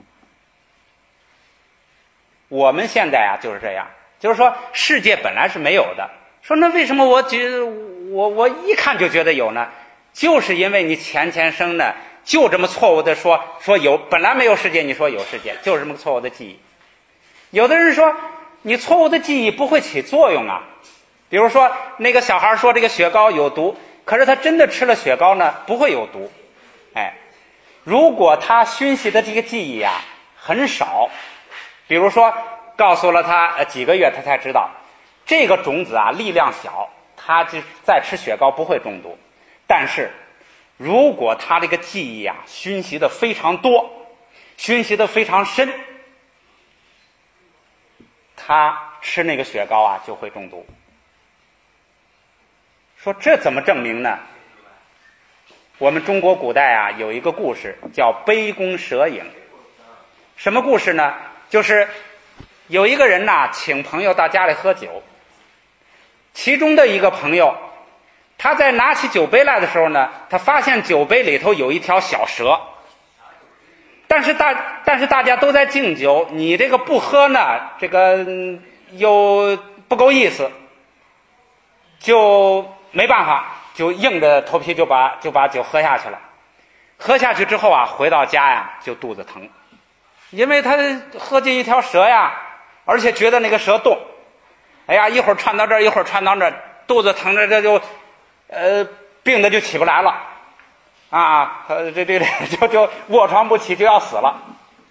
我们现在啊就是这样，就是说世界本来是没有的，说那为什么我觉我我一看就觉得有呢？就是因为你前前生呢就这么错误的说说有，本来没有世界，你说有世界，就是这么错误的记忆。有的人说你错误的记忆不会起作用啊，比如说那个小孩说这个雪糕有毒，可是他真的吃了雪糕呢不会有毒。哎，如果他熏习的这个记忆啊很少，比如说告诉了他呃几个月他才知道这个种子啊力量小，他就再吃雪糕不会中毒。但是如果他这个记忆啊熏习的非常多，熏习的非常深，他吃那个雪糕啊就会中毒。说这怎么证明呢？我们中国古代啊有一个故事叫杯弓蛇影。什么故事呢？就是有一个人呐请朋友到家里喝酒，其中的一个朋友他在拿起酒杯来的时候呢，他发现酒杯里头有一条小蛇，但是大但是大家都在敬酒，你这个不喝呢，这个、嗯、又不够意思，就没办法，就硬着头皮就把就把酒喝下去了。喝下去之后啊，回到家呀就肚子疼，因为他喝进一条蛇呀，而且觉得那个蛇动，哎呀，一会儿窜到这儿，一会儿窜到这儿，肚子疼着，这就呃病的就起不来了啊，呃这这这就就卧床不起，就要死了。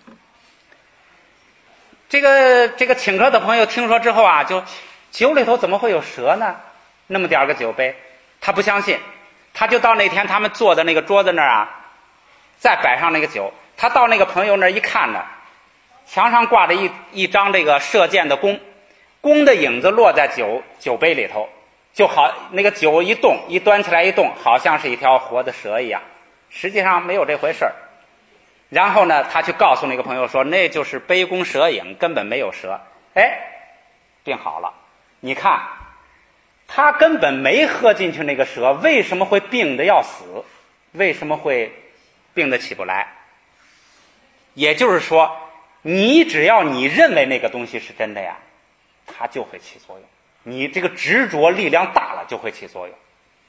这个这个请客的朋友听说之后啊，就酒里头怎么会有蛇呢？那么点个酒杯，他不相信，他就到那天他们坐的那个桌子那儿啊，再摆上那个酒。他到那个朋友那儿一看呢，墙上挂着一一张这个射箭的弓，弓的影子落在酒酒杯里头，就好那个酒一动，一端起来一动，好像是一条活的蛇一样，实际上没有这回事儿。然后呢，他去告诉那个朋友说，那就是杯弓蛇影，根本没有蛇。哎，病好了。你看他根本没喝进去那个蛇，为什么会病得要死？为什么会病得起不来？也就是说， 你只要你认为那个东西是真的呀，它就会起作用。你这个执着力量大了，就会起作用。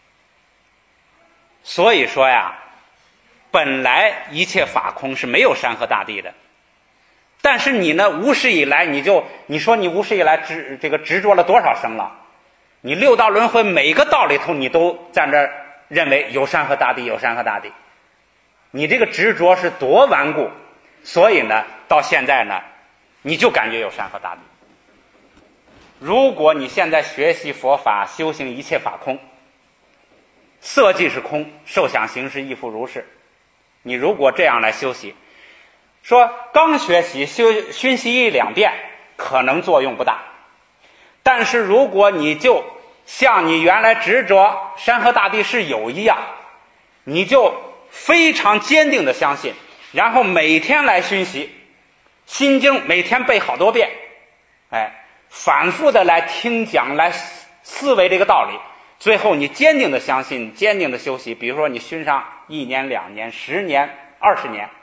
所以说呀，本来一切法空是没有山河大地的，但是你呢，无始以来你就你说你无始以来执这个执着了多少生了？你六道轮回每个道里头，你都在那儿认为有山河大地，有山河大地。你这个执着是多顽固，所以呢，到现在呢，你就感觉有山河大地。如果你现在学习佛法，修行一切法空，色即是空，受想行识亦复如是。你如果这样来修习，说刚学习修熏习一两遍，可能作用不大。但是如果你就像你原来执着山河大地是有一样，你就非常坚定的相信，然后每天来熏习心经，每天背好多遍，哎，反复的来听讲，来思维这个道理，最后你坚定的相信，坚定的修习。比如说你熏上一年、两年、十年、二十年，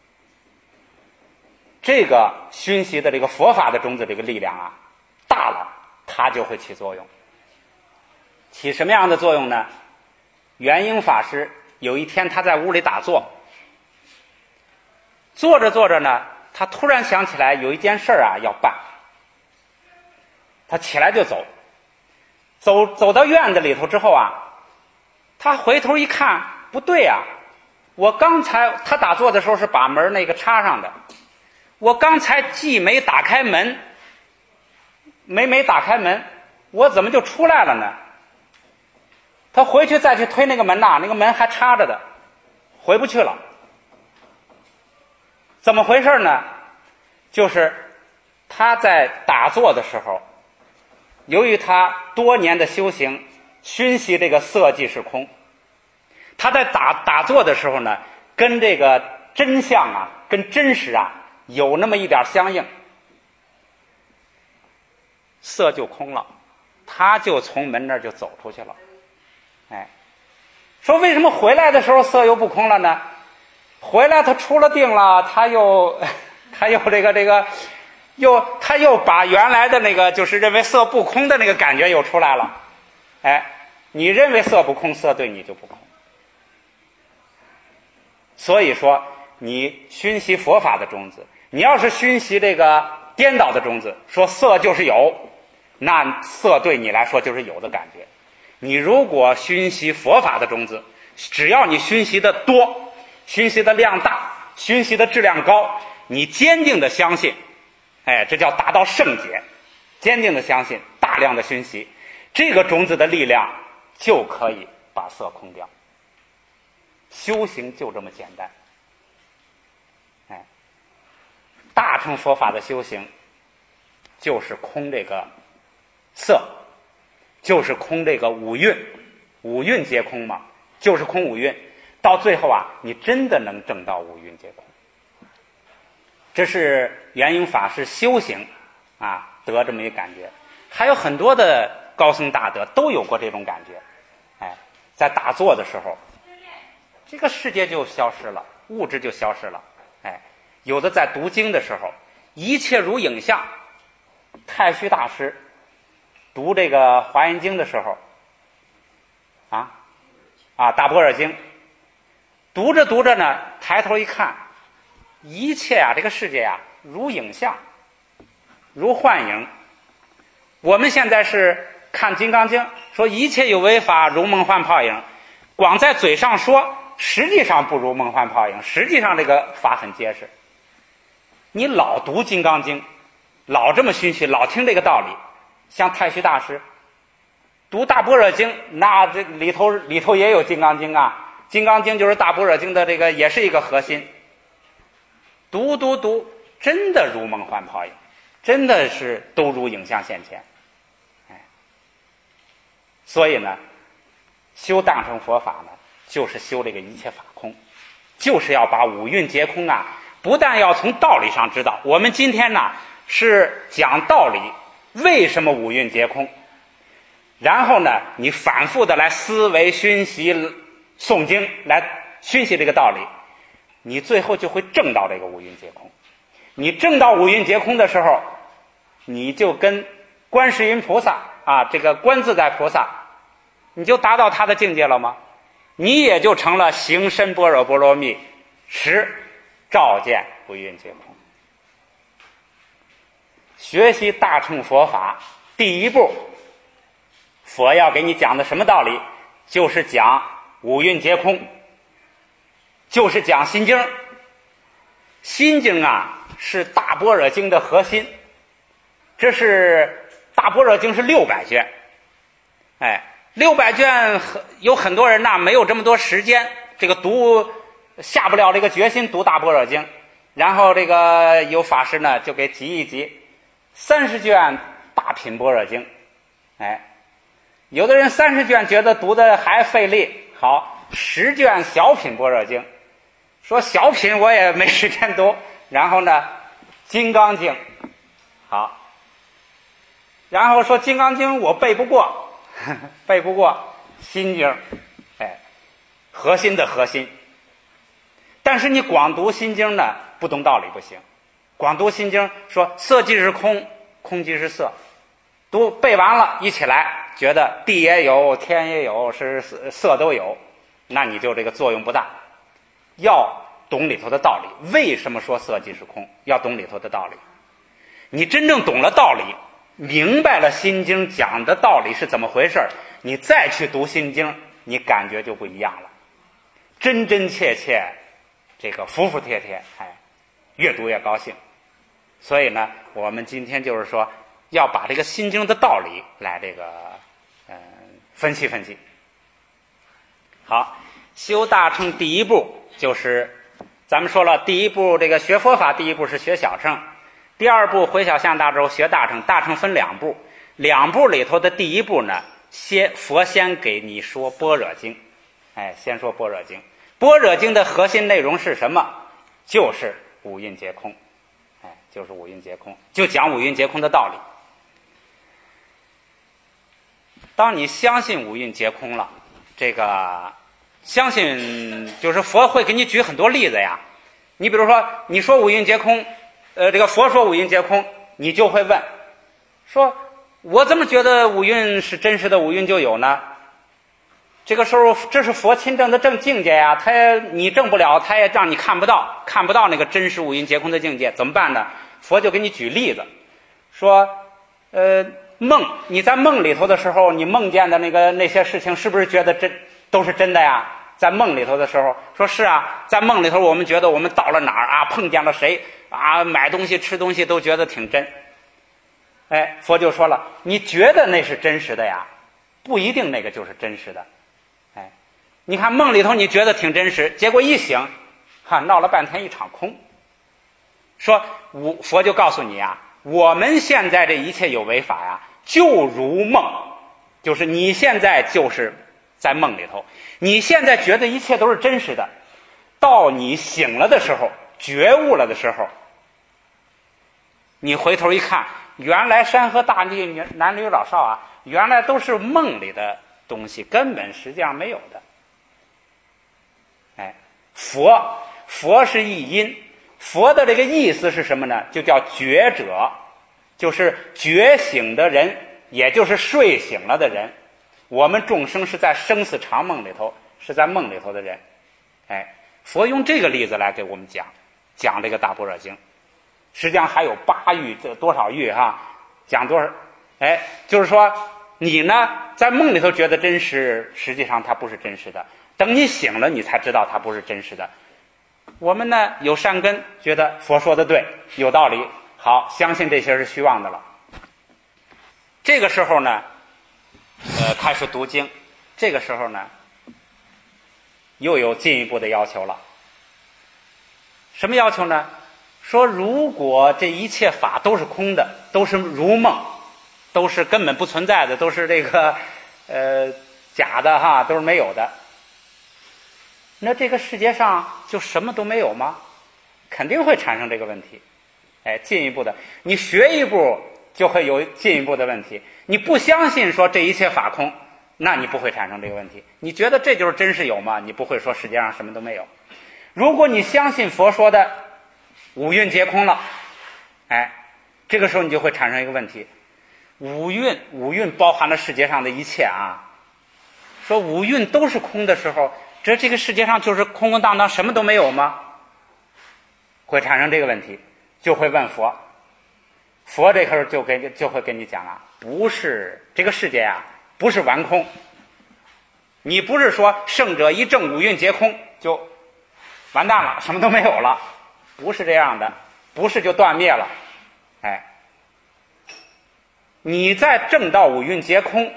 这个熏习的这个佛法的种子这个力量啊大了，它就会起作用。起什么样的作用呢？元英法师有一天他在屋里打坐，坐着坐着呢，他突然想起来有一件事啊要办，他起来就走，走走到院子里头之后啊，他回头一看，不对啊，我刚才他打坐的时候是把门那个插上的，我刚才既没打开门，没没打开门，我怎么就出来了呢？他回去再去推那个门呐，那个门还插着的，回不去了。怎么回事呢？就是他在打坐的时候，由于他多年的修行熏习这个色即是空，他在打打坐的时候呢，跟这个真相啊，跟真实啊有那么一点相应，色就空了，他就从门那儿就走出去了。哎，说为什么回来的时候色又不空了呢？回来他出了定了，他又他又这个这个又他又把原来的那个就是认为色不空的那个感觉又出来了。哎，你认为色不空，色对你就不空。所以说你熏习佛法的种子，你要是熏习这个颠倒的种子，说色就是有，那色对你来说就是有的感觉。你如果熏习佛法的种子，只要你熏习的多，熏习的量大，熏习的质量高，你坚定的相信，哎，这叫达到圣解，坚定的相信，大量的熏习，这个种子的力量就可以把色空掉。修行就这么简单。哎，大乘佛法的修行就是空这个色，就是空这个五蕴，五蕴皆空嘛，就是空五蕴。到最后啊，你真的能证到五蕴皆空。这是元英法师修行啊得这么一个感觉。还有很多的高僧大德都有过这种感觉。哎，在打坐的时候，这个世界就消失了，物质就消失了。哎，有的在读经的时候，一切如影像。太虚大师读这个华严经的时候，啊啊大般若经，读着读着呢，抬头一看，一切啊这个世界啊如影像，如幻影。我们现在是看金刚经，说一切有为法如梦幻泡影，光在嘴上说，实际上不如梦幻泡影，实际上这个法很结实。你老读金刚经，老这么熏习，老听这个道理，像太虚大师读大般若经，那这里头里头也有金刚经啊，金刚经就是大般若经的这个也是一个核心。读读读，真的如梦幻泡影，真的是都如影像现前。哎，所以呢，修大乘佛法呢，就是修这个一切法空，就是要把五蕴皆空啊，不但要从道理上知道，我们今天呢是讲道理，为什么五蕴皆空？然后呢，你反复的来思维、熏习、诵经，来熏习这个道理，你最后就会证到这个五蕴皆空。 你证到五蕴皆空的时候，你就跟观世音菩萨啊，这个观自在菩萨，你就达到他的境界了吗？你也就成了行深般若波罗蜜，持照见五蕴皆空。学习大乘佛法第一步，佛要给你讲的什么道理？就是讲五蕴皆空，就是讲心经。心经啊是大般若经的核心，这是大般若经是六百卷，哎，六百卷有很多人呐没有这么多时间，这个读下不了这个决心读大般若经，然后这个有法师呢就给集一集，三十卷大品般若经，哎，有的人三十卷觉得读的还费力，好，十卷小品般若经，说小品我也没时间读，然后呢金刚经，好，然后说金刚经我背不过，呵呵背不过心经，哎，核心的核心。但是你光读心经呢不懂道理不行，光读心经说色即是空，空即是色，读背完了一起来觉得地也有天也有是色都有，那你就这个作用不大。要懂里头的道理，为什么说色即是空？要懂里头的道理。你真正懂了道理，明白了心经讲的道理是怎么回事，你再去读心经，你感觉就不一样了，真真切切，这个服服帖帖，哎，越读越高兴。所以呢，我们今天就是说，要把这个心经的道理来这个嗯、呃、分析分析。好，修大乘第一步就是咱们说了，第一步这个学佛法，第一步是学小乘，第二步回小向大洲学大乘。大乘分两步，两步里头的第一步呢，先佛先给你说般若经，哎，先说般若经。般若经的核心内容是什么？就是五蕴皆空，哎，就是五蕴皆空，就讲五蕴皆空的道理。当你相信五蕴皆空了，这个相信就是佛会给你举很多例子呀。你比如说，你说五蕴皆空，呃，这个佛说五蕴皆空，你就会问，说我怎么觉得五蕴是真实的，五蕴就有呢？这个时候，这是佛亲证的正境界呀，他也你证不了，他也让你看不到，看不到那个真实五蕴皆空的境界，怎么办呢？佛就给你举例子，说，呃，梦，你在梦里头的时候，你梦见的那个那些事情，是不是觉得真都是真的呀？在梦里头的时候，说是啊，在梦里头我们觉得我们到了哪儿啊，碰见了谁啊，买东西吃东西都觉得挺真。哎，佛就说了，你觉得那是真实的呀，不一定那个就是真实的。哎，你看梦里头你觉得挺真实，结果一醒，哈，闹了半天一场空。说我佛就告诉你啊，我们现在这一切有为法呀，就如梦，就是你现在就是在梦里头，你现在觉得一切都是真实的，到你醒了的时候，觉悟了的时候，你回头一看，原来山河大地男女老少啊，原来都是梦里的东西，根本实际上没有的。哎，佛佛是一因，佛的这个意思是什么呢？就叫觉者，就是觉醒的人，也就是睡醒了的人。我们众生是在生死长梦里头，是在梦里头的人。哎，佛用这个例子来给我们讲讲这个大般若经，实际上还有八喻，这多少喻哈？讲多少？哎，就是说你呢在梦里头觉得真实，实际上它不是真实的。等你醒了，你才知道它不是真实的。我们呢有善根，觉得佛说的对，有道理，好，相信这些是虚妄的了。这个时候呢，呃，开始读经。这个时候呢，又有进一步的要求了。什么要求呢？说如果这一切法都是空的，都是如梦，都是根本不存在的，都是这个呃假的哈，都是没有的，那这个世界上就什么都没有吗？肯定会产生这个问题。哎，进一步的，你学一步就会有进一步的问题。你不相信说这一切法空，那你不会产生这个问题。你觉得这就是真实有吗？你不会说世界上什么都没有。如果你相信佛说的五蕴皆空了， 哎，这个时候你就会产生一个问题：五蕴，五蕴包含了世界上的一切啊。说五蕴都是空的时候，这这个世界上就是空空荡荡，什么都没有吗？会产生这个问题，就会问佛。佛这时候就给就会跟你讲啊，不是这个世界啊，不是完空。你不是说圣者一证五蕴皆空就完蛋了，什么都没有了，不是这样的，不是就断灭了。哎，你在证到五蕴皆空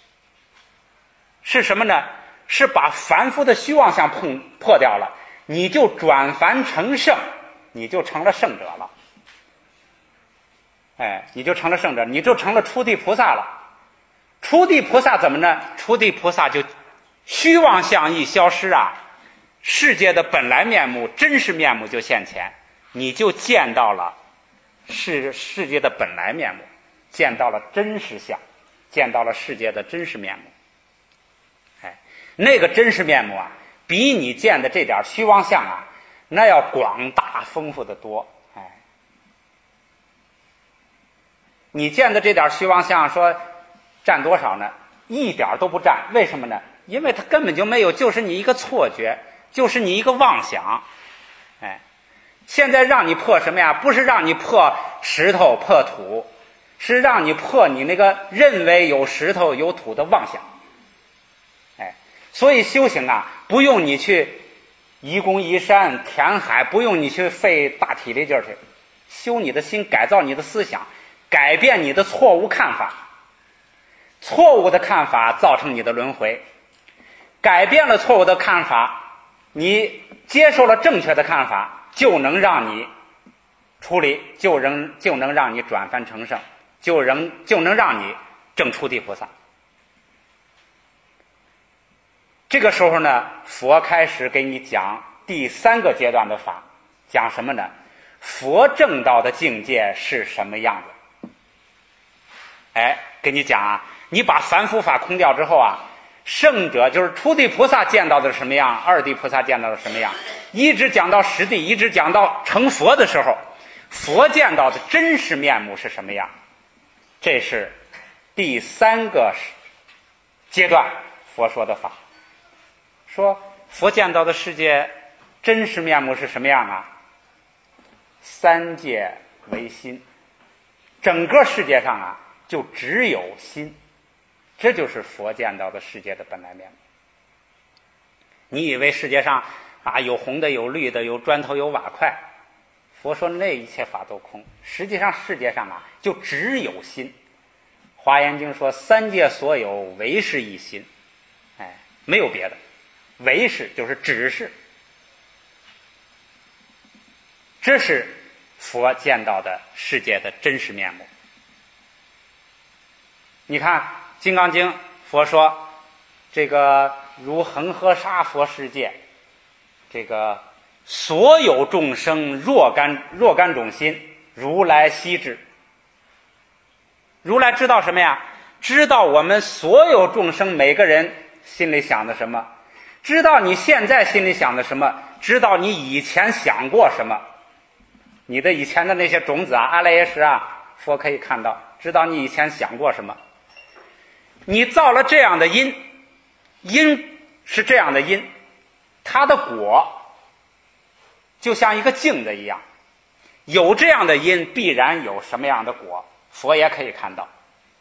是什么呢？是把凡夫的虚妄相碰破掉了，你就转凡成圣，你就成了圣者了。哎，你就成了圣者，你就成了初地菩萨了。初地菩萨怎么呢？初地菩萨就虚妄相一消失啊，世界的本来面目、真实面目就现前，你就见到了世世界的本来面目，见到了真实相，见到了世界的真实面目。哎，那个真实面目啊，比你见的这点虚妄相啊，那要广大丰富的多。哎，你见的这点虚妄相说占多少呢？一点都不占。为什么呢？因为它根本就没有，就是你一个错觉，就是你一个妄想。哎，现在让你破什么呀？不是让你破石头破土，是让你破你那个认为有石头有土的妄想。哎，所以修行啊，不用你去移宫移山填海，不用你去费大体力劲儿去修你的心，改造你的思想，改变你的错误看法。错误的看法造成你的轮回，改变了错误的看法，你接受了正确的看法，就能让你出离，就能就能让你转凡成圣，就能就能让你证初地菩萨。这个时候呢，佛开始给你讲第三个阶段的法，讲什么呢？佛证道的境界是什么样子？哎，跟你讲啊，你把凡夫法空掉之后啊，圣者就是初地菩萨见到的是什么样，二地菩萨见到的是什么样，一直讲到十地，一直讲到成佛的时候，佛见到的真实面目是什么样？这是第三个阶段佛说的法。说佛见到的世界真实面目是什么样啊？三界为心，整个世界上啊就只有心，这就是佛见到的世界的本来面目。你以为世界上啊有红的有绿的有砖头有瓦块，佛说那一切法都空，实际上世界上啊就只有心。华严经说三界所有唯是一心，哎，没有别的，唯是就是只是，这是佛见到的世界的真实面目。你看《金刚经》佛说这个如恒河沙佛世界，这个所有众生若干若干种心，如来悉知。如来知道什么呀？知道我们所有众生每个人心里想的什么，知道你现在心里想的什么，知道你以前想过什么，你的以前的那些种子啊阿赖耶识啊，佛可以看到，知道你以前想过什么。你造了这样的因，因是这样的因，它的果就像一个镜子一样，有这样的因必然有什么样的果，佛也可以看到。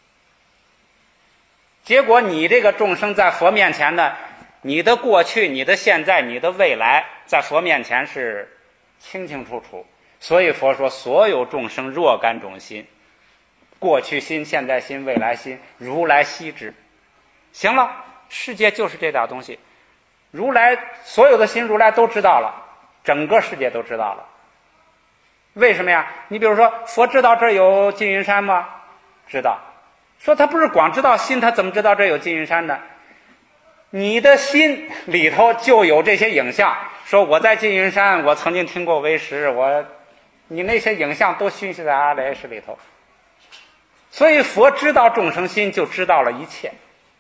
结果你这个众生在佛面前呢，你的过去你的现在你的未来在佛面前是清清楚楚。所以佛说所有众生若干种心，过去心现在心未来心，如来悉知。行了，世界就是这点东西，如来所有的心如来都知道了，整个世界都知道了。为什么呀？你比如说佛知道这儿有金云山吗？知道。说他不是光知道心，他怎么知道这儿有金云山呢？你的心里头就有这些影像，说我在金云山我曾经听过为师，我你那些影像都熏习在阿赖耶识里头。所以佛知道众生心，就知道了一切，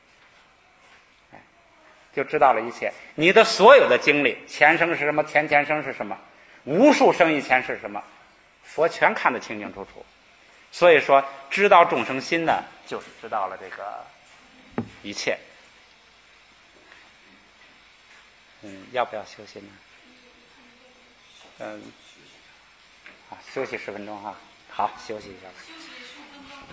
就知道了一切。你的所有的经历，前生是什么，前前生是什么，无数生以前是什么， 佛全看得清清楚楚。所以说，知道众生心呢，就是知道了这个一切。嗯，要不要休息呢？嗯，啊，休息十分钟哈。好，休息一下吧。